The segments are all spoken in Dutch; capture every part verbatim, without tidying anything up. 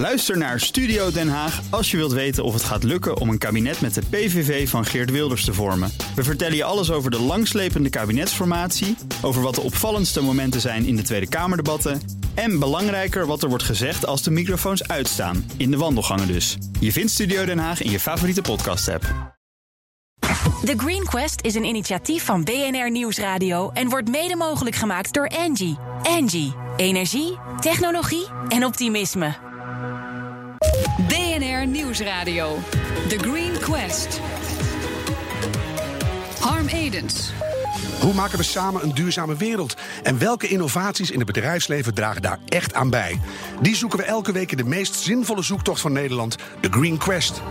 Luister naar Studio Den Haag als je wilt weten of het gaat lukken om een kabinet met de P V V van Geert Wilders te vormen. We vertellen je alles over de langslepende kabinetsformatie, over wat de opvallendste momenten zijn in de Tweede Kamerdebatten en belangrijker wat er wordt gezegd als de microfoons uitstaan, in de wandelgangen dus. Je vindt Studio Den Haag in je favoriete podcast-app. The Green Quest is een initiatief van B N R Nieuwsradio en wordt mede mogelijk gemaakt door Engie. Engie. Energie, technologie en optimisme. B N R Nieuwsradio. The Green Quest. Harm Edens. Hoe maken we samen een duurzame wereld? En welke innovaties in het bedrijfsleven dragen daar echt aan bij? Die zoeken we elke week in de meest zinvolle zoektocht van Nederland, de Green Quest.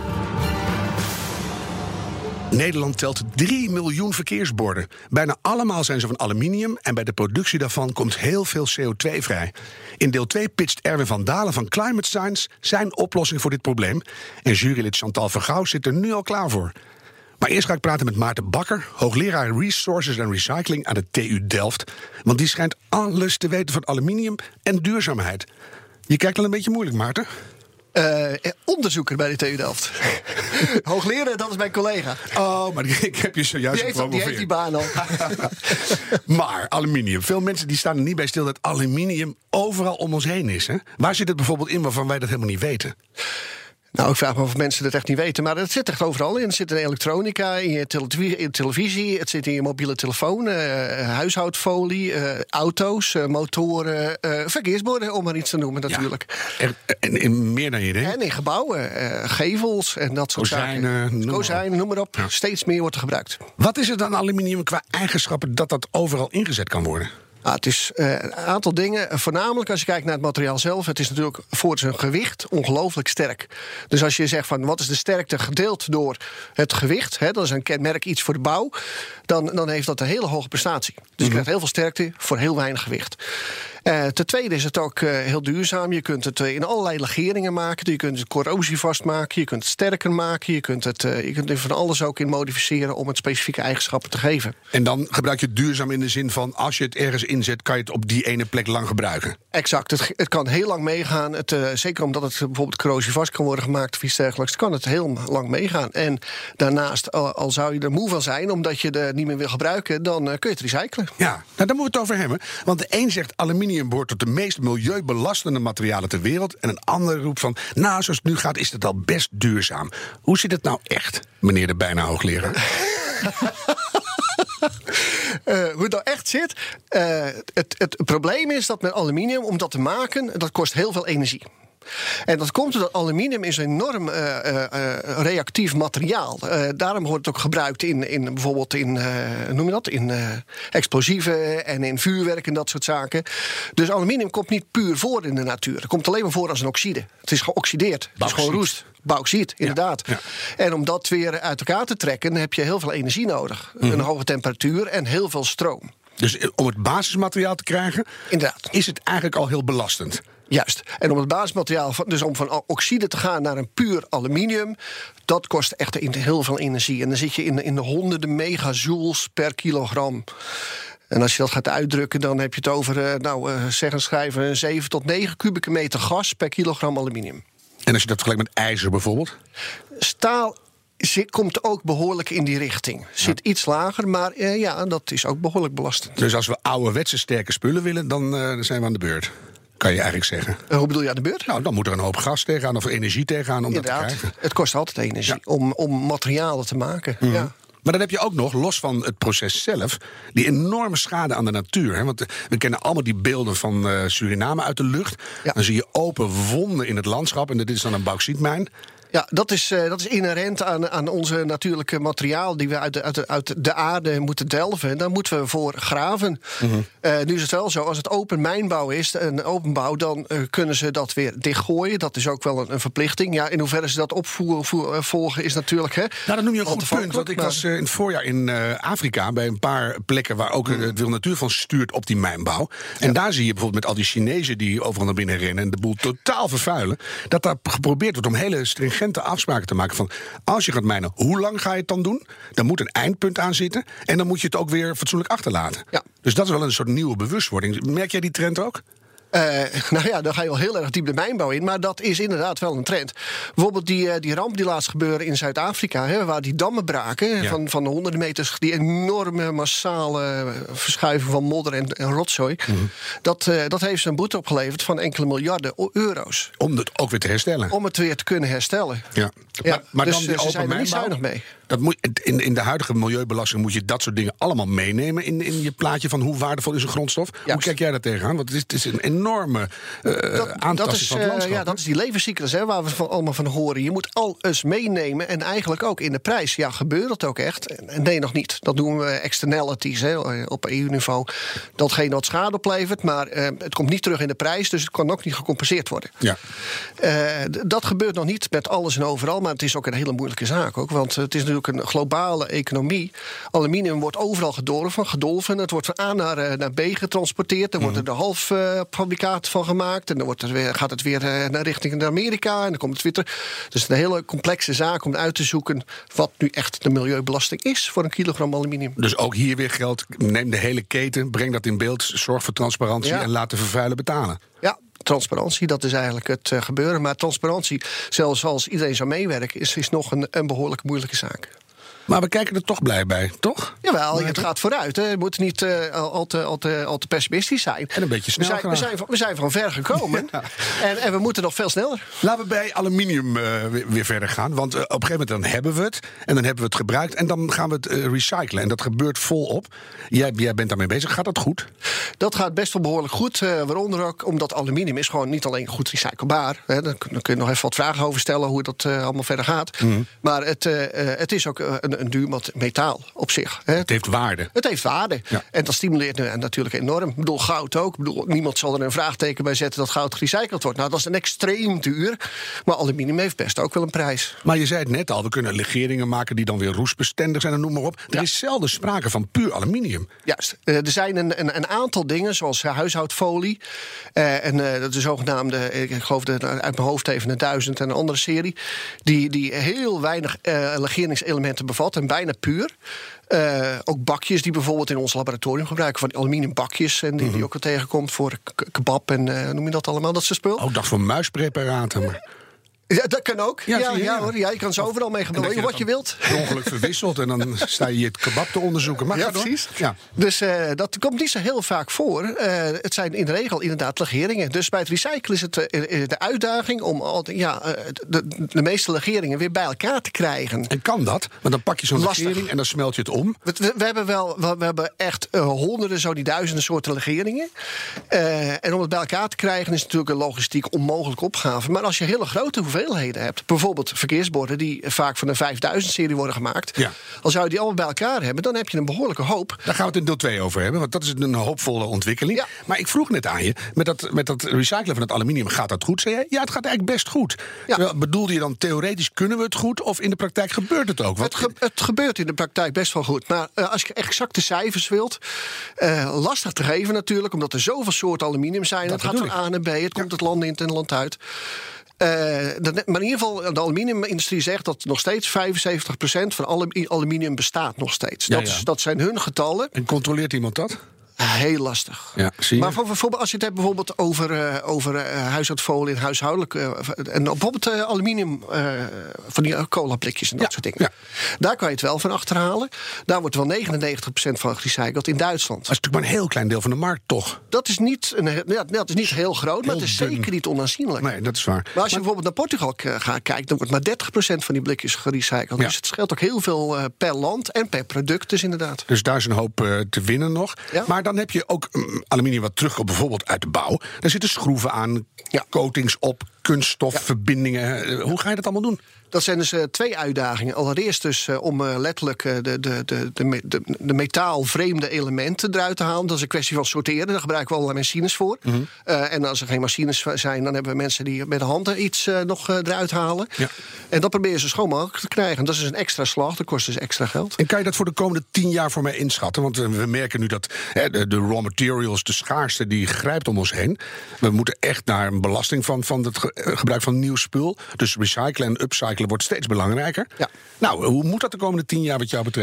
Nederland telt drie miljoen verkeersborden. Bijna allemaal zijn ze van aluminium en bij de productie daarvan komt heel veel C O twee vrij. In deel twee pitcht Erwin van Dalen van Climate Science zijn oplossing voor dit probleem. En jurylid Chantal Vergouw zit er nu al klaar voor. Maar eerst ga ik praten met Maarten Bakker, hoogleraar Resources en Recycling aan de T U Delft. Want die schijnt alles te weten van aluminium en duurzaamheid. Je kijkt al een beetje moeilijk, Maarten. Uh, onderzoeker bij de T U Delft. Hoogleraar, dat is mijn collega. Oh, maar ik heb je zojuist gepromoveerd. Die heeft die baan al. Maar aluminium. Veel mensen die staan er niet bij stil dat aluminium overal om ons heen is. Hè? Waar zit het bijvoorbeeld in waarvan wij dat helemaal niet weten? Nou, ik vraag me of mensen dat echt niet weten. Maar het zit echt overal in. Het zit in elektronica, in je televisie, in televisie. Het zit in je mobiele telefoon, uh, huishoudfolie, uh, auto's, uh, motoren, uh, verkeersborden, om maar iets te noemen natuurlijk. Ja, en in meer dan je denkt. En in gebouwen, uh, gevels en dat soort Kozijnen, zaken. noem Kozijnen, noem maar op. Ja. Steeds meer wordt er gebruikt. Wat is het aan aluminium qua eigenschappen dat dat overal ingezet kan worden? Ah, het is uh, een aantal dingen. Voornamelijk als je kijkt naar het materiaal zelf. Het is natuurlijk voor zijn gewicht ongelooflijk sterk. Dus als je zegt van wat is de sterkte gedeeld door het gewicht. Hè, dat is een kenmerk iets voor de bouw. Dan, dan heeft dat een hele hoge prestatie. Dus mm-hmm. je krijgt heel veel sterkte voor heel weinig gewicht. Uh, ten tweede is het ook uh, heel duurzaam. Je kunt het uh, in allerlei legeringen maken. Je kunt het corrosievast maken. Je kunt het sterker maken. Je kunt, het, uh, je kunt er van alles ook in modificeren om het specifieke eigenschappen te geven. En dan gebruik je het duurzaam in de zin van als je het ergens inzet, kan je het op die ene plek lang gebruiken. Exact. Het, het kan heel lang meegaan. Het, uh, zeker omdat het bijvoorbeeld corrosievast kan worden gemaakt of iets dergelijks, kan het heel lang meegaan. En daarnaast, al, al zou je er moe van zijn omdat je het niet meer wil gebruiken, dan uh, kun je het recyclen. Ja, nou, daar moeten we het over hebben. Want de een zegt aluminium behoort tot de meest milieubelastende materialen ter wereld. En een ander roept van, nou, zoals het nu gaat, is het al best duurzaam. Hoe zit het nou echt, meneer de bijna hoogleraar? Uh, hoe het nou echt zit? Uh, het, het probleem is dat met aluminium, om dat te maken, dat kost heel veel energie. En dat komt omdat aluminium is een enorm uh, uh, reactief materiaal. Uh, daarom wordt het ook gebruikt in, in bijvoorbeeld in, uh, noem je dat, in uh, explosieven en in vuurwerk en dat soort zaken. Dus aluminium komt niet puur voor in de natuur. Het komt alleen maar voor als een oxide. Het is geoxideerd. Het is gewoon roest. Bauxiet, inderdaad. Ja, ja. En om dat weer uit elkaar te trekken, heb je heel veel energie nodig. Mm-hmm. Een hoge temperatuur en heel veel stroom. Dus om het basismateriaal te krijgen, inderdaad, is het eigenlijk al heel belastend. Juist. En om het basismateriaal, dus om van oxide te gaan naar een puur aluminium, dat kost echt heel veel energie. En dan zit je in, in de honderden megajoules per kilogram. En als je dat gaat uitdrukken, dan heb je het over, nou, zeg en schrijven, zeven tot negen kubieke meter gas per kilogram aluminium. En als je dat vergelijkt met ijzer bijvoorbeeld? Staal komt ook behoorlijk in die richting. Zit ja. iets lager, maar uh, ja, dat is ook behoorlijk belastend. Dus als we ouderwetse sterke spullen willen, dan uh, zijn we aan de beurt. Kan je eigenlijk zeggen. Uh, hoe bedoel je aan de beurt? Nou, dan moet er een hoop gas tegenaan of energie tegenaan om Inderdaad, dat te krijgen. Het kost altijd energie ja. om, om materialen te maken. Mm-hmm. Ja. Maar dan heb je ook nog, los van het proces zelf, die enorme schade aan de natuur. Hè? Want we kennen allemaal die beelden van uh, Suriname uit de lucht. Ja. Dan zie je open wonden in het landschap en dat is dan een bauxietmijn. Ja, dat is, uh, dat is inherent aan, aan onze natuurlijke materiaal die we uit de, uit, de, uit de aarde moeten delven. En daar moeten we voor graven. Mm-hmm. Uh, nu is het wel zo, als het open mijnbouw is, een openbouw, dan uh, kunnen ze dat weer dichtgooien. Dat is ook wel een, een verplichting. Ja, in hoeverre ze dat opvolgen is natuurlijk. Hè, nou, dat noem je een goed punt. Want ik maar... was uh, in het voorjaar in uh, Afrika bij een paar plekken waar ook uh, het Wil Natuur van stuurt op die mijnbouw. En ja. daar zie je bijvoorbeeld met al die Chinezen die overal naar binnen rennen en de boel totaal vervuilen, dat daar geprobeerd wordt om hele stringente afspraken te maken van als je gaat mijnen, hoe lang ga je het dan doen? Dan moet een eindpunt aan zitten en dan moet je het ook weer fatsoenlijk achterlaten. Ja. Dus dat is wel een soort nieuwe bewustwording. Merk jij die trend ook? Uh, nou ja, dan ga je al heel erg diep de mijnbouw in. Maar dat is inderdaad wel een trend. Bijvoorbeeld die, die ramp die laatst gebeurde in Zuid-Afrika, hè, waar die dammen braken, ja. van, van honderden meters, die enorme massale verschuiving van modder en, en rotzooi. Mm-hmm. Dat, uh, dat heeft ze een boete opgeleverd van enkele miljarden euro's. Om het ook weer te herstellen. Om het weer te kunnen herstellen. Ja. Ja, maar, maar dus dan die ze zijn er niet mijnbouw, zuinig mee. Dat moet, in, in de huidige milieubelasting moet je dat soort dingen allemaal meenemen in, in je plaatje van hoe waardevol is een grondstof. Juist. Hoe kijk jij daar tegenaan? Want het is, het is een enorme uh, aantasting dat is, van het landschap. Uh, ja, dat is die levenscyclus hè, waar we van, allemaal van horen. Je moet alles meenemen en eigenlijk ook in de prijs. Ja, gebeurt dat ook echt? Nee, nog niet. Dat doen we externalities hè, op E U-niveau. Datgene wat schade oplevert, maar uh, het komt niet terug in de prijs, dus het kan ook niet gecompenseerd worden. Ja. Uh, d- dat gebeurt nog niet met alles en overal, maar het is ook een hele moeilijke zaak ook. Want het is natuurlijk een globale economie. Aluminium wordt overal gedolven, gedolven. Het wordt van A naar, uh, naar B getransporteerd. Dan mm. wordt er de halffabrikaat uh, van gemaakt. En dan wordt het weer, gaat het weer uh, naar richting Amerika. En dan komt het weer terug. Dus het is een hele complexe zaak om uit te zoeken wat nu echt de milieubelasting is voor een kilogram aluminium. Dus ook hier weer geldt, neem de hele keten, breng dat in beeld, zorg voor transparantie ja. en laat de vervuiler betalen. Ja. Transparantie, dat is eigenlijk het uh, gebeuren. Maar transparantie, zelfs als iedereen zou meewerken, is, is nog een, een behoorlijk moeilijke zaak. Maar we kijken er toch blij bij, toch? Jawel, maar het gaat vooruit. Hè. We moeten niet uh, al, te, al, te, al te pessimistisch zijn. En een beetje snel we zijn, we zijn, van, we zijn van ver gekomen. Ja. En, en we moeten nog veel sneller. Laten we bij aluminium uh, weer, weer verder gaan. Want uh, op een gegeven moment dan hebben we het. En dan hebben we het gebruikt. En dan gaan we het uh, recyclen. En dat gebeurt volop. Jij, jij bent daarmee bezig. Gaat dat goed? Dat gaat best wel behoorlijk goed. Uh, waaronder ook omdat aluminium is gewoon niet alleen goed recyclebaar. Hè. Daar kun je nog even wat vragen over stellen hoe dat uh, allemaal verder gaat. Mm-hmm. Maar het, uh, het is ook uh, een, een duur metaal op zich. Hè. Het heeft waarde. Het heeft waarde. Ja. En dat stimuleert nu natuurlijk enorm. Ik bedoel, goud ook. Ik bedoel, niemand zal er een vraagteken bij zetten dat goud gerecycled wordt. Nou, dat is een extreem duur. Maar aluminium heeft best ook wel een prijs. Maar je zei het net al, we kunnen legeringen maken die dan weer roestbestendig zijn en noem maar op. Er ja. is zelden sprake van puur aluminium. Juist. Uh, er zijn een, een, een aantal dingen, zoals uh, huishoudfolie. Uh, en uh, de zogenaamde, ik geloof de, uit mijn hoofd even een duizend en een andere serie. Die, die heel weinig uh, legeringselementen bevatten en bijna puur. Uh, ook bakjes die bijvoorbeeld in ons laboratorium gebruiken. Van die aluminiumbakjes en die, mm-hmm. die ook al tegenkomt voor k- kebab en uh, noem je dat allemaal, dat soort spul. Oh, ik dacht voor muispreparaten, maar... Ja, dat kan ook. Ja, ja, je, ja, hoor. Ja, je kan ze overal mee gebruiken, wat je wilt. Per ongeluk verwisselt en dan sta je het kebab te onderzoeken. Mag ja, precies. Ja. Dus uh, dat komt niet zo heel vaak voor. Uh, het zijn in de regel inderdaad legeringen. Dus bij het recyclen is het uh, de uitdaging om altijd, ja, uh, de, de meeste legeringen weer bij elkaar te krijgen. En kan dat? Want dan pak je zo'n Lastig. legering en dan smelt je het om. We, we, we hebben wel, we, we hebben echt uh, honderden, zo die duizenden soorten legeringen. Uh, en om het bij elkaar te krijgen is natuurlijk een logistiek onmogelijke opgave. Maar als je hele grote hoeveelheden hebt, bijvoorbeeld verkeersborden die vaak van een vijfduizend-serie worden gemaakt. Ja. Als zou je die allemaal bij elkaar hebben, dan heb je een behoorlijke hoop. Daar gaan we het in deel twee over hebben, want dat is een hoopvolle ontwikkeling. Ja. Maar ik vroeg net aan je, met dat, met dat recyclen van het aluminium, gaat dat goed? Zei jij? Ja, het gaat eigenlijk best goed. Ja. Terwijl, bedoelde je dan theoretisch kunnen we het goed of in de praktijk gebeurt het ook? Het, ge- het gebeurt in de praktijk best wel goed. Maar uh, als je exacte cijfers wilt, uh, lastig te geven natuurlijk, omdat er zoveel soorten aluminium zijn. Dat het gaat van A naar B, het ja. komt het land in en land uit. Uh, dat, maar in ieder geval, de aluminiumindustrie zegt dat nog steeds vijfenzeventig procent van alle aluminium bestaat nog steeds. Dat, ja, ja. dat zijn hun getallen. En controleert iemand dat? Heel lastig. Ja, zie je? Maar voor, voor, als je het hebt bijvoorbeeld over, uh, over uh, huishoudfolie en huishoudelijk... Uh, en bijvoorbeeld uh, aluminium, uh, van die uh, colablikjes en dat ja, soort dingen. Ja. Daar kan je het wel van achterhalen. Daar wordt wel negenennegentig procent van gerecycled in Duitsland. Dat is natuurlijk maar een heel klein deel van de markt, toch? Dat is niet, een, ja, dat is niet heel groot, heel maar het is dun. Zeker niet onaanzienlijk. Nee, dat is waar. Maar als je maar, bijvoorbeeld naar Portugal gaat kijken, dan wordt maar dertig procent van die blikjes gerecycled. Ja. Dus het scheelt ook heel veel uh, per land en per product dus inderdaad. Dus daar is een hoop uh, te winnen nog. Ja. Maar dan heb je ook um, aluminium wat terugkomt bijvoorbeeld uit de bouw. Daar zitten schroeven aan, ja. coatings op, kunststofverbindingen. Ja. Hoe ga je dat allemaal doen? Dat zijn dus uh, twee uitdagingen. Allereerst dus uh, om uh, letterlijk uh, de, de, de, de, de, de metaalvreemde elementen eruit te halen. Dat is een kwestie van sorteren. Daar gebruiken we allerlei machines voor. Mm-hmm. Uh, en als er geen machines zijn, dan hebben we mensen die met de handen iets uh, nog uh, eruit halen. Ja. En dat proberen ze schoon mogelijk te krijgen. Dat is een extra slag, dat kost dus extra geld. En kan je dat voor de komende tien jaar voor mij inschatten? Want uh, we merken nu dat hè, de, de raw materials, de schaarste, die grijpt om ons heen. We moeten echt naar een belasting van, van het ge- gebruik van nieuw spul. Dus recyclen en upcyclen wordt steeds belangrijker. Ja. Nou, hoe moet dat de komende tien jaar wat jou betreft?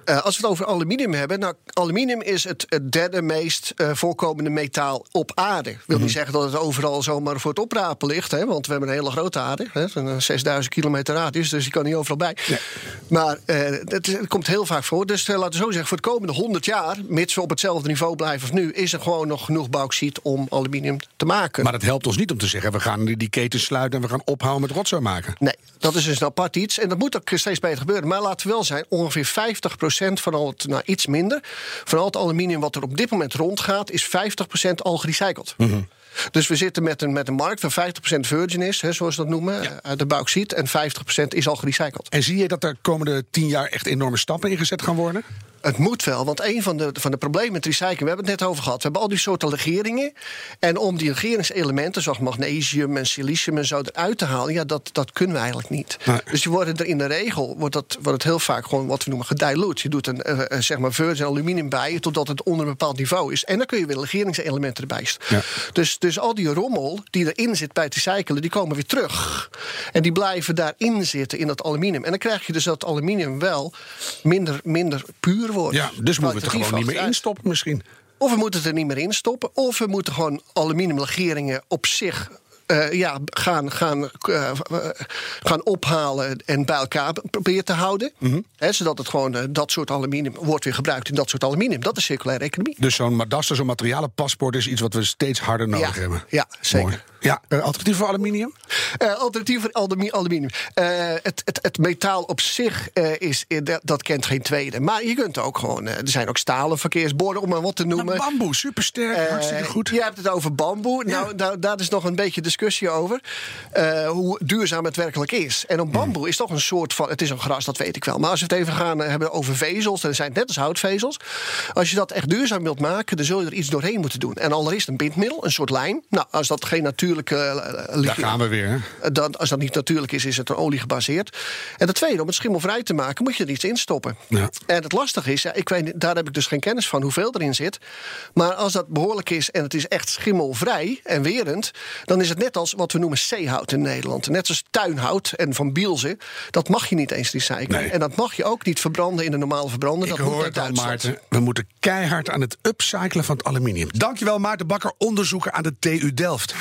Uh, als we het over aluminium hebben... Nou, aluminium is het, het derde meest uh, voorkomende metaal op aarde. Ik wil mm-hmm. niet zeggen dat het overal zomaar voor het oprapen ligt... Hè, want we hebben een hele grote aarde. Hè, een zesduizend kilometer radius, dus die kan niet overal bij. Nee. Maar uh, het, het komt heel vaak voor. Dus uh, laten we zo zeggen, voor de komende honderd jaar... mits we op hetzelfde niveau blijven als nu... is er gewoon nog genoeg bauxiet om aluminium te maken. Maar dat helpt ons niet om te zeggen... we gaan die keten sluiten en we gaan ophouden met rotzooi maken. Nee, dat is dus een apart iets. En dat moet ook steeds beter gebeuren. Maar laten we wel zijn, ongeveer vijftig procent van al het, nou iets minder... van al het aluminium wat er op dit moment rondgaat... is vijftig procent al gerecycled. Mm-hmm. Dus we zitten met een, met een markt waar vijftig procent virgin is, hè, zoals we dat noemen, ja. uh, de bauxiet... en vijftig procent is al gerecycled. En zie je dat er komende tien jaar echt enorme stappen ingezet gaan worden? Het moet wel, want een van de, van de problemen met recycling... we hebben het net over gehad, we hebben al die soorten legeringen... en om die legeringselementen, zoals magnesium en silicium en zo... eruit te halen, ja, dat, dat kunnen we eigenlijk niet. Nee. Dus die worden er in de regel, wordt, dat, wordt het heel vaak gewoon wat we noemen gedilute. Je doet een uh, zeg maar virgin aluminium bij, totdat het onder een bepaald niveau is. En dan kun je weer legeringselementen erbij. Ja. Dus, dus al die rommel die erin zit bij het recyclen, die komen weer terug. En die blijven daarin zitten, in dat aluminium. En dan krijg je dus dat aluminium wel minder, minder puur wordt. Ja, dus moeten we het er gewoon niet meer instoppen misschien. Of we moeten het er niet meer instoppen, of we moeten gewoon aluminiumlegeringen op zich... Uh, ja, gaan, gaan, uh, gaan ophalen en bij elkaar proberen te houden. Mm-hmm. He, zodat het gewoon uh, dat soort aluminium wordt weer gebruikt in dat soort aluminium. Dat is circulaire economie. Dus zo'n Madasta, zo'n materialenpaspoort is iets wat we steeds harder nodig ja, hebben. Ja, zeker. Mooi. Ja, uh, alternatief voor aluminium? Uh, alternatief voor aluminium. Uh, het, het, het metaal op zich uh, is, uh, dat, dat kent geen tweede. Maar je kunt ook gewoon... Uh, er zijn ook stalen verkeersborden, om maar wat te noemen. Nou, bamboe, supersterk, uh, hartstikke goed. Je hebt het over bamboe. Ja. Nou, daar, daar is nog een beetje discussie over. Uh, hoe duurzaam het werkelijk is. En op bamboe mm. is toch een soort van... Het is een gras, dat weet ik wel. Maar als we het even gaan uh, hebben over vezels... dan zijn het net als houtvezels. Als je dat echt duurzaam wilt maken... dan zul je er iets doorheen moeten doen. En allereerst een bindmiddel, een soort lijm. Nou, als dat geen natuurlijke... Uh, Daar gaan we weer, hè? Dan, als dat niet natuurlijk is, is het er olie gebaseerd. En het tweede, om het schimmelvrij te maken, moet je er iets in stoppen. Ja. En het lastige is, ja, ik weet, daar heb ik dus geen kennis van hoeveel erin zit. Maar als dat behoorlijk is en het is echt schimmelvrij en werend... dan is het net als wat we noemen zeehout in Nederland. Net als tuinhout en van Bielsen. Dat mag je niet eens recyclen. Nee. En dat mag je ook niet verbranden in de normale verbrander. Ik dat hoor het al, Maarten. We moeten keihard aan het upcyclen van het aluminium. Dankjewel, Maarten Bakker, onderzoeker aan de T U Delft.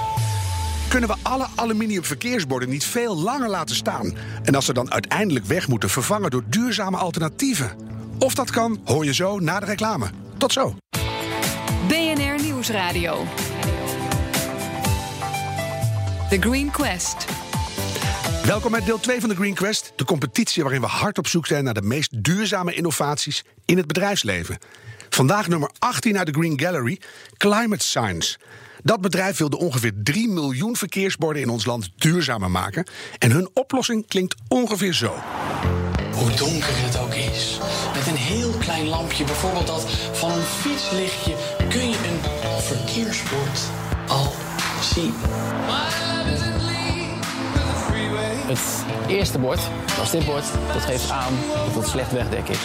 Kunnen we alle aluminium verkeersborden niet veel langer laten staan? En als ze dan uiteindelijk weg moeten, vervangen door duurzame alternatieven? Of dat kan, hoor je zo na de reclame. Tot zo. B N R Nieuwsradio. The Green Quest. Welkom bij deel twee van de Green Quest. De competitie waarin we hard op zoek zijn naar de meest duurzame innovaties in het bedrijfsleven. Vandaag nummer achttien uit de Green Gallery, Climate Science. Dat bedrijf wil de ongeveer drie miljoen verkeersborden in ons land duurzamer maken. En hun oplossing klinkt ongeveer zo. Hoe donker het ook is. Met een heel klein lampje, bijvoorbeeld dat van een fietslichtje, kun je een verkeersbord al zien. Het eerste bord, dat is dit bord, dat geeft aan dat het slecht wegdek is.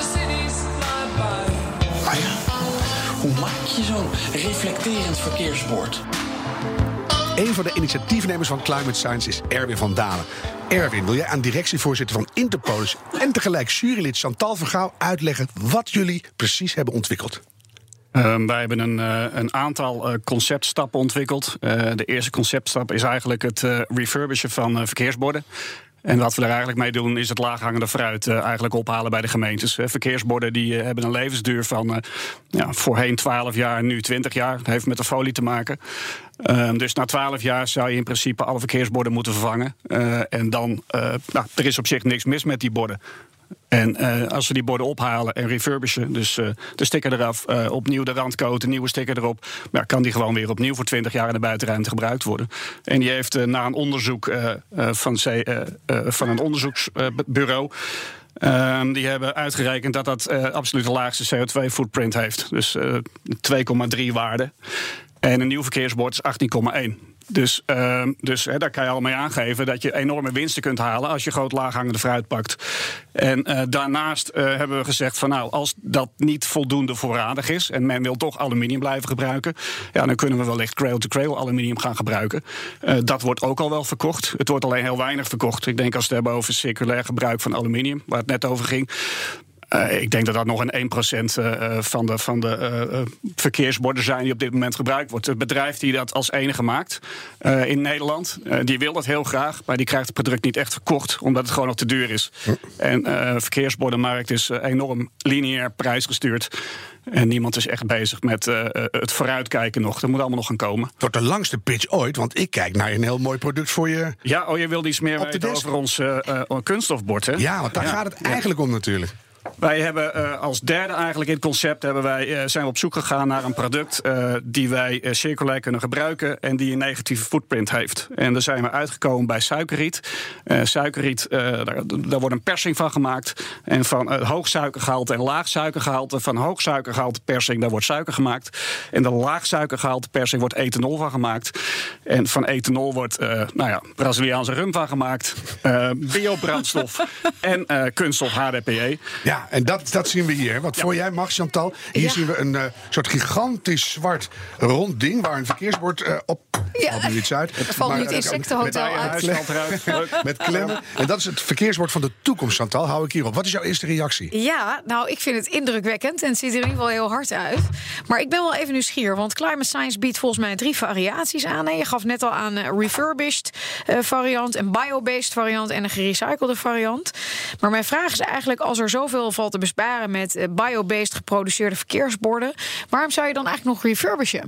Maar ja, hoe maak je zo'n reflecterend verkeersbord? Een van de initiatiefnemers van Climate Science is Erwin van Dalen. Erwin, wil jij aan directievoorzitter van Interpolis en tegelijk jurylid Chantal Vergouw uitleggen wat jullie precies hebben ontwikkeld? Uh, wij hebben een, uh, een aantal uh, conceptstappen ontwikkeld. Uh, de eerste conceptstap is eigenlijk het uh, refurbishen van uh, verkeersborden. En wat we daar eigenlijk mee doen is het laaghangende fruit uh, eigenlijk ophalen bij de gemeentes. Uh, verkeersborden die uh, hebben een levensduur van uh, ja, voorheen twaalf jaar, nu twintig jaar. Dat heeft met de folie te maken. Uh, dus na twaalf jaar zou je in principe alle verkeersborden moeten vervangen. Uh, en dan, uh, nou, er is op zich niks mis met die borden. En uh, als we die borden ophalen en refurbishen, dus uh, de sticker eraf, uh, opnieuw de randcoat, een nieuwe sticker erop, ja, kan die gewoon weer opnieuw voor twintig jaar in de buitenruimte gebruikt worden. En die heeft uh, na een onderzoek uh, uh, van, C, uh, uh, van een onderzoeksbureau, uh, die hebben uitgerekend dat dat uh, absoluut de laagste C O twee footprint heeft. Dus uh, twee komma drie waarde. En een nieuw verkeersbord is achttien komma één. Dus, uh, dus hè, daar kan je al mee aangeven dat je enorme winsten kunt halen als je groot laaghangende fruit pakt. En uh, daarnaast uh, hebben we gezegd van nou, als dat niet voldoende voorradig is en men wil toch aluminium blijven gebruiken, ja, dan kunnen we wellicht cradle-to-cradle aluminium gaan gebruiken. Uh, dat wordt ook al wel verkocht. Het wordt alleen heel weinig verkocht. Ik denk als we het hebben over circulair gebruik van aluminium, waar het net over ging. Uh, ik denk dat dat nog een één procent uh, van de, van de uh, verkeersborden zijn die op dit moment gebruikt wordt. Het bedrijf die dat als enige maakt uh, in Nederland, uh, die wil dat heel graag, maar die krijgt het product niet echt verkocht, omdat het gewoon nog te duur is. Hm. En de uh, verkeersbordenmarkt is uh, enorm lineair prijsgestuurd. En niemand is echt bezig met uh, het vooruitkijken nog. Dat moet allemaal nog gaan komen. Het wordt de langste pitch ooit, want ik kijk naar een heel mooi product voor je. Ja, oh, je wilde iets meer weten over ons uh, uh, kunststofbord, hè? Ja, want daar ja. gaat het eigenlijk ja. om natuurlijk. Wij hebben uh, als derde eigenlijk in het concept hebben wij, uh, zijn we op zoek gegaan naar een product uh, die wij uh, circulair kunnen gebruiken en die een negatieve footprint heeft. En daar zijn we uitgekomen bij suikerriet. Uh, suikerriet, uh, daar, daar wordt een persing van gemaakt. En van uh, hoog suikergehalte en laag suikergehalte. Van hoog suikergehalte persing, daar wordt suiker gemaakt. En de laag suikergehalte persing wordt ethanol van gemaakt. En van ethanol wordt uh, nou ja, Braziliaanse rum van gemaakt. Uh, biobrandstof en uh, kunststof H D P E. Ja. En dat, dat zien we hier. Wat ja. voor jij mag, Chantal? Hier ja. zien we een uh, soort gigantisch zwart rond ding waar een verkeersbord uh, op. Ja. Haalt nu iets uit. Er valt nu het insectenhotel uit. Met, met klemmen. En dat is het verkeersbord van de toekomst, Chantal. Hou ik hierop. Wat is jouw eerste reactie? Ja, nou, ik vind het indrukwekkend en het ziet er in ieder geval heel hard uit. Maar ik ben wel even nieuwsgierig, want Climate Science biedt volgens mij drie variaties aan. En je gaf net al aan een refurbished uh, variant, een biobased variant en een gerecyclede variant. Maar mijn vraag is eigenlijk, als er zoveel valt te besparen met uh, biobased geproduceerde verkeersborden, waarom zou je dan eigenlijk nog refurbishen?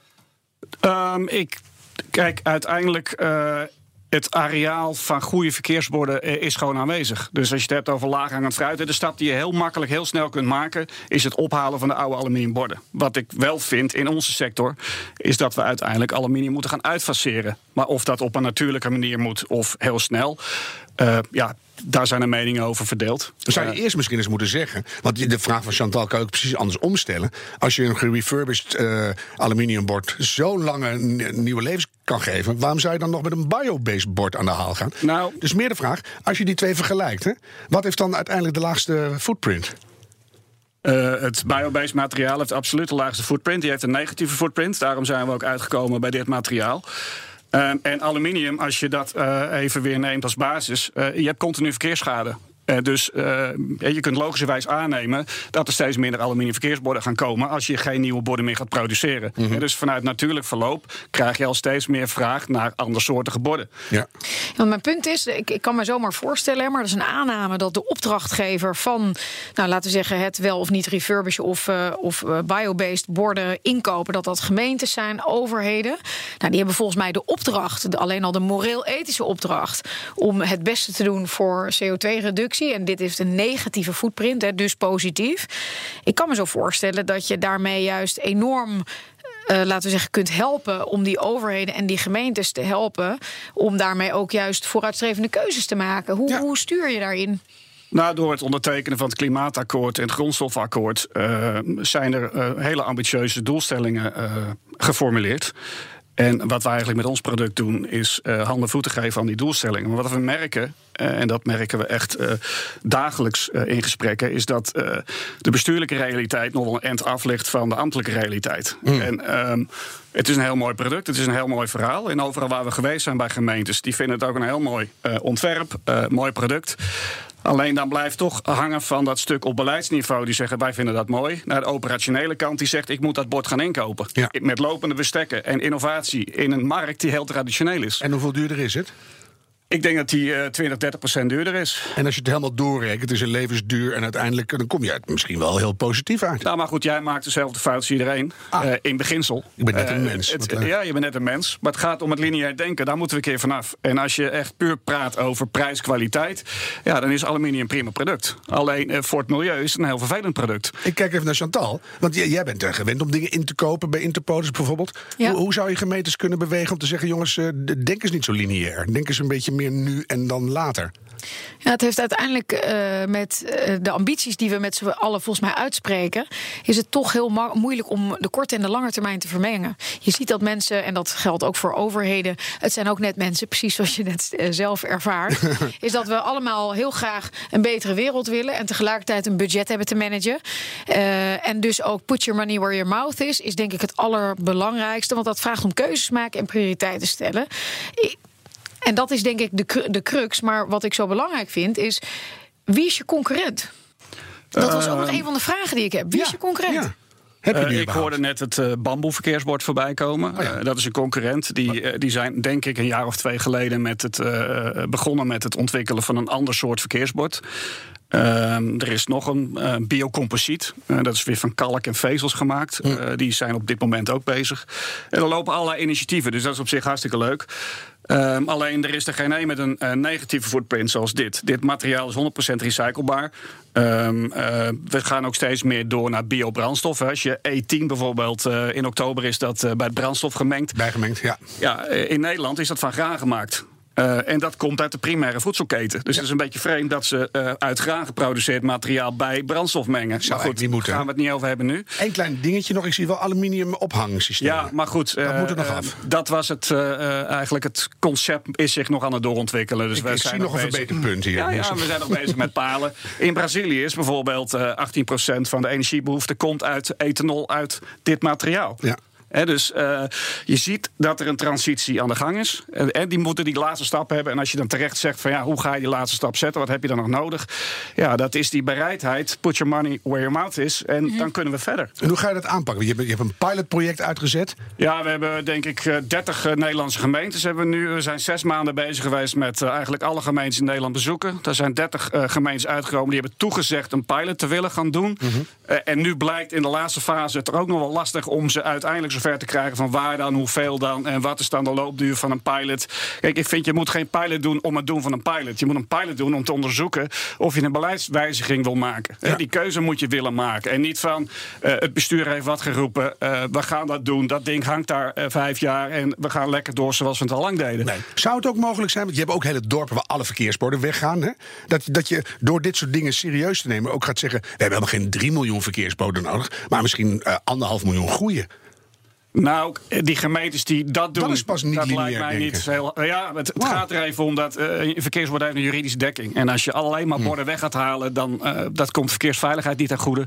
Um, ik kijk uiteindelijk. Uh, Het areaal van goede verkeersborden is gewoon aanwezig. Dus als je het hebt over laaghangend fruit, de stap die je heel makkelijk, heel snel kunt maken, is het ophalen van de oude aluminiumborden. Wat ik wel vind in onze sector, is dat we uiteindelijk aluminium moeten gaan uitfaseren. Maar of dat op een natuurlijke manier moet of heel snel, uh, ja, daar zijn de meningen over verdeeld. Dan zou je uh, eerst misschien eens moeten zeggen, want de vraag van Chantal kan ik precies anders omstellen. Als je een gerefurbished uh, aluminiumbord zo'n lange n- nieuwe levens kan geven, waarom zou je dan nog met een biobased bord aan de haal gaan? Nou, dus meer de vraag, als je die twee vergelijkt, hè, wat heeft dan uiteindelijk de laagste footprint? Uh, het biobased materiaal heeft absoluut de laagste footprint. Die heeft een negatieve footprint. Daarom zijn we ook uitgekomen bij dit materiaal. Uh, en aluminium, als je dat uh, even weer neemt als basis, uh, je hebt continu verkeersschade. Uh, dus uh, je kunt logischerwijs aannemen dat er steeds minder aluminium verkeersborden gaan komen als je geen nieuwe borden meer gaat produceren. Mm-hmm. Uh, dus vanuit natuurlijk verloop krijg je al steeds meer vraag naar andersoortige borden. Ja. Ja, mijn punt is, ik, ik kan me zomaar voorstellen, maar dat is een aanname dat de opdrachtgever van, nou laten we zeggen, het wel of niet refurbishen of, uh, of uh, biobased borden inkopen, dat dat gemeentes zijn, overheden. Nou, die hebben volgens mij de opdracht, de, alleen al de moreel-ethische opdracht, om het beste te doen voor C O twee reductie. En dit heeft een negatieve footprint, hè, dus positief. Ik kan me zo voorstellen dat je daarmee juist enorm, uh, laten we zeggen, kunt helpen om die overheden en die gemeentes te helpen, om daarmee ook juist vooruitstrevende keuzes te maken. Hoe, ja. hoe stuur je daarin? Nou, door het ondertekenen van het klimaatakkoord en het grondstofakkoord uh, zijn er uh, hele ambitieuze doelstellingen uh, geformuleerd. En wat we eigenlijk met ons product doen, is uh, handen en voeten geven aan die doelstellingen. Maar wat we merken, uh, en dat merken we echt uh, dagelijks uh, in gesprekken, is dat uh, de bestuurlijke realiteit nog wel een end af ligt van de ambtelijke realiteit. Mm. En um, het is een heel mooi product, het is een heel mooi verhaal. En overal waar we geweest zijn bij gemeentes, die vinden het ook een heel mooi uh, ontwerp, uh, mooi product. Alleen dan blijft toch hangen van dat stuk op beleidsniveau. Die zeggen, wij vinden dat mooi. Naar de operationele kant die zegt, ik moet dat bord gaan inkopen. Ja. Met lopende bestekken en innovatie in een markt die heel traditioneel is. En hoeveel duurder is het? Ik denk dat die uh, twintig, dertig procent duurder is. En als je het helemaal doorrekent, het is een levensduur en uiteindelijk dan kom je het misschien wel heel positief uit. Nou, maar goed, jij maakt dezelfde fout als iedereen. Ah. Uh, in beginsel. Ik ben net een uh, mens. Het, ja, je bent net een mens. Maar het gaat om het lineair denken. Daar moeten we een keer vanaf. En als je echt puur praat over prijs-kwaliteit, ja, dan is aluminium een prima product. Alleen uh, voor het milieu is het een heel vervelend product. Ik kijk even naar Chantal. Want j- jij bent er gewend om dingen in te kopen bij Interpolis bijvoorbeeld. Ja. Hoe, hoe zou je gemeentes kunnen bewegen om te zeggen, jongens, uh, denk eens niet zo lineair. Denk eens een beetje meer nu en dan later. Ja, het heeft uiteindelijk uh, met uh, de ambities die we met z'n allen volgens mij uitspreken, is het toch heel ma- moeilijk om de korte en de lange termijn te vermengen. Je ziet dat mensen, en dat geldt ook voor overheden, het zijn ook net mensen, precies zoals je net uh, zelf ervaart, is dat we allemaal heel graag een betere wereld willen en tegelijkertijd een budget hebben te managen. Uh, en dus ook put your money where your mouth is, is denk ik het allerbelangrijkste, want dat vraagt om keuzes maken en prioriteiten stellen. Ik, En dat is denk ik de, de crux. Maar wat ik zo belangrijk vind is, wie is je concurrent? Dat was ook Uh, nog een van de vragen die ik heb. Wie is Ja, je concurrent? ja. Heb je Uh, die ik überhaupt? hoorde net het uh, bamboeverkeersbord voorbij komen. Oh ja. Uh, dat is een concurrent. Die, uh, die zijn denk ik een jaar of twee geleden met het, uh, begonnen met het ontwikkelen van een ander soort verkeersbord. Uh, er is nog een uh, biocomposiet. Uh, dat is weer van kalk en vezels gemaakt. Uh, die zijn op dit moment ook bezig. En er lopen allerlei initiatieven, dus dat is op zich hartstikke leuk. Um, alleen er is er geen een met een uh, negatieve footprint zoals dit. Dit materiaal is honderd procent recyclebaar. Um, uh, we gaan ook steeds meer door naar biobrandstof. Als je E tien bijvoorbeeld, uh, in oktober is dat uh, bij het brandstof gemengd. Bijgemengd, ja. Ja, in Nederland is dat van graan gemaakt. Uh, en dat komt uit de primaire voedselketen. Dus Ja. het is een beetje vreemd dat ze uh, uit graan geproduceerd materiaal bij brandstof mengen. Zou maar goed, niet moeten, daar gaan we het niet over hebben nu. Eén klein dingetje nog, ik zie wel aluminium ophangsysteem. Ja, maar goed, Dat uh, moet er nog uh, af. dat was het uh, uh, eigenlijk. Het concept is zich nog aan het doorontwikkelen. Dus Ik, wij ik zijn zie nog een bezig. verbeterpunt hier. Ja, ja, we zijn nog bezig met palen. In Brazilië is bijvoorbeeld uh, achttien procent van de energiebehoefte komt uit ethanol uit dit materiaal. Ja. He, dus uh, je ziet dat er een transitie aan de gang is. En, en die moeten die laatste stap hebben. En als je dan terecht zegt van ja, hoe ga je die laatste stap zetten? Wat heb je dan nog nodig? Ja, dat is die bereidheid. Put your money where your mouth is. En mm-hmm. dan kunnen we verder. En hoe ga je dat aanpakken? Je hebt, je hebt een pilotproject uitgezet. Ja, we hebben denk ik dertig uh, Nederlandse gemeentes. Hebben we, nu. we zijn zes maanden bezig geweest met uh, eigenlijk alle gemeentes in Nederland bezoeken. Er zijn dertig uh, gemeentes uitgekomen die hebben toegezegd een pilot te willen gaan doen. Mm-hmm. Uh, en nu blijkt in de laatste fase het er ook nog wel lastig om ze uiteindelijk zover te krijgen van waar dan, hoeveel dan en wat is dan de loopduur van een pilot. Kijk, ik vind je moet geen pilot doen om het doen van een pilot. Je moet een pilot doen om te onderzoeken of je een beleidswijziging wil maken. Ja. Die keuze moet je willen maken. En niet van uh, het bestuur heeft wat geroepen, uh, we gaan dat doen, dat ding hangt daar uh, vijf jaar en we gaan lekker door zoals we het al lang deden. Nee. Zou het ook mogelijk zijn, want je hebt ook hele dorpen waar alle verkeersborden weggaan, hè? Dat, dat je door dit soort dingen serieus te nemen ook gaat zeggen, we hebben helemaal geen drie miljoen verkeersborden nodig, maar misschien uh, anderhalf miljoen groeien. Nou, die gemeentes die dat doen, dat is pas niet dat lineair, lijkt mij denk ik. niet heel. Ja, het, het Wow. gaat er even om dat uh, een verkeersbord heeft een juridische dekking. En als je alleen maar borden weg gaat halen, dan uh, dat komt verkeersveiligheid niet ten goede.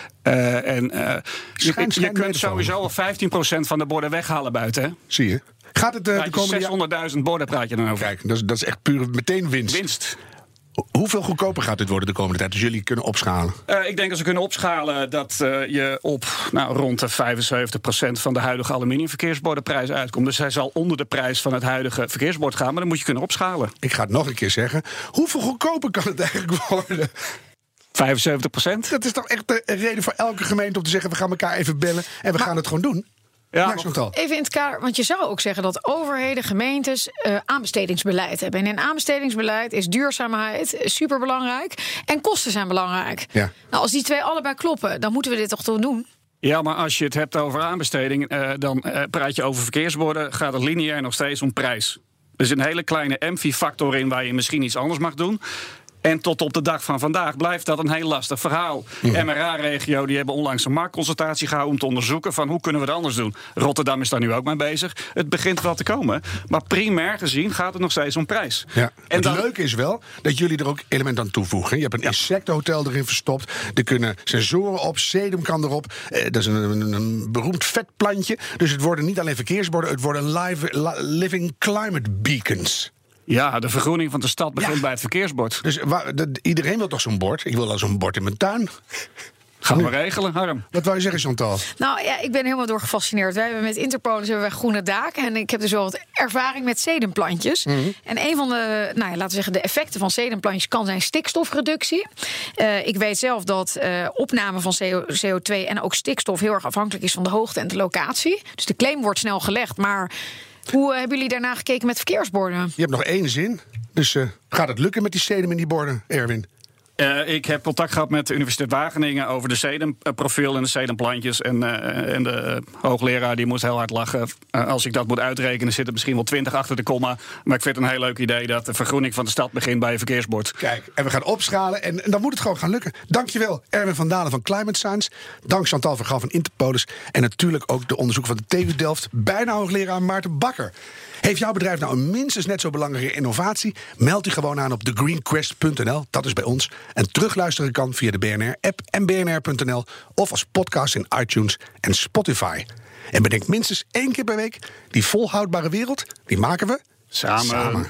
Uh, en uh, Schijn, je, schijn je kunt sowieso al vijftien procent van de borden weghalen buiten. Hè? Zie je? Gaat het uh, de komende jaren... zeshonderdduizend borden praat je dan over. Kijk, dat is, dat is echt puur meteen winst. Winst. Hoeveel goedkoper gaat dit worden de komende tijd? Dus jullie kunnen opschalen? Uh, ik denk dat ze kunnen opschalen dat uh, je op nou, rond de vijfenzeventig procent van de huidige aluminiumverkeersbordenprijs uitkomt. Dus hij zal onder de prijs van het huidige verkeersbord gaan, maar dan moet je kunnen opschalen. Ik ga het nog een keer zeggen. Hoeveel goedkoper kan het eigenlijk worden? vijfenzeventig procent? Dat is toch echt een reden voor elke gemeente om te zeggen, we gaan elkaar even bellen en we maar, gaan het gewoon doen? Ja, ja, Chantal. Even in het kader, want je zou ook zeggen dat overheden, gemeentes uh, aanbestedingsbeleid hebben. En in aanbestedingsbeleid is duurzaamheid superbelangrijk en kosten zijn belangrijk. Ja. Nou, als die twee allebei kloppen, dan moeten we dit toch toch doen? Ja, maar als je het hebt over aanbesteding, uh, dan uh, praat je over verkeersborden, gaat het lineair nog steeds om prijs. Er zit een hele kleine M V I-factor in waar je misschien iets anders mag doen. En tot op de dag van vandaag blijft dat een heel lastig verhaal. Ja. M R A-regio die hebben onlangs een marktconsultatie gehouden om te onderzoeken van hoe kunnen we het anders doen. Rotterdam is daar nu ook mee bezig. Het begint wel te komen. Maar primair gezien gaat het nog steeds om prijs. Ja. En het dan... leuke is wel dat jullie er ook elementen aan toevoegen. Je hebt een ja. insectenhotel erin verstopt. Er kunnen sensoren op, sedum kan erop. Eh, dat is een, een, een beroemd vetplantje. Dus het worden niet alleen verkeersborden, het worden live, li- living climate beacons. Ja, de vergroening van de stad begint ja. bij het verkeersbord. Dus waar, de, iedereen wil toch zo'n bord? Ik wil al zo'n bord in mijn tuin. Gaan we regelen, Harm. Wat wou je zeggen, Chantal? Nou ja, ik ben helemaal door gefascineerd. Wij hebben met Interpolis hebben wij groene daken. En ik heb dus wel wat ervaring met sedumplantjes. Mm-hmm. En een van de, nou ja, laten we zeggen, de effecten van sedumplantjes kan zijn stikstofreductie. Uh, ik weet zelf dat uh, opname van C O twee en ook stikstof heel erg afhankelijk is van de hoogte en de locatie. Dus de claim wordt snel gelegd, maar hoe uh, hebben jullie daarna gekeken met verkeersborden? Je hebt nog één zin. Dus uh, gaat het lukken met die sedum in die borden, Erwin? Uh, ik heb contact gehad met de Universiteit Wageningen over de sedumprofiel en de sedumplantjes. En, uh, en de uh, hoogleraar die moest heel hard lachen. Uh, als ik dat moet uitrekenen zit er misschien wel twintig achter de komma. Maar ik vind het een heel leuk idee dat de vergroening van de stad begint bij een verkeersbord. Kijk, en we gaan opschalen en, en dan moet het gewoon gaan lukken. Dankjewel, Erwin van Dalen van Climate Science. Dank Chantal van Gaal van Interpolis. En natuurlijk ook de onderzoeker van de T U Delft, bijna hoogleraar Maarten Bakker. Heeft jouw bedrijf nou een minstens net zo belangrijke innovatie? Meld u gewoon aan op the green quest punt n l. Dat is bij ons. En terugluisteren kan via de B N R-app en b n r punt n l... of als podcast in iTunes en Spotify. En bedenk minstens één keer per week, die volhoudbare wereld, die maken we samen. samen.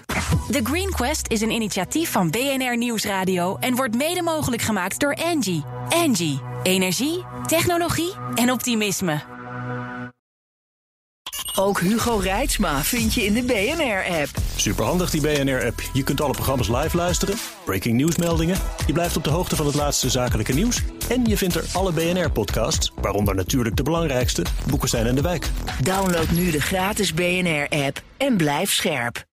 The Green Quest is een initiatief van B N R Nieuwsradio en wordt mede mogelijk gemaakt door Engie. Engie. Energie, technologie en optimisme. Ook Hugo Reitsma vind je in de B N R-app. Superhandig die B N R-app. Je kunt alle programma's live luisteren, breaking nieuwsmeldingen. Je blijft op de hoogte van het laatste zakelijke nieuws. En je vindt er alle B N R-podcasts, waaronder natuurlijk de belangrijkste, Boekenstein en de Wijk. Download nu de gratis B N R-app en blijf scherp.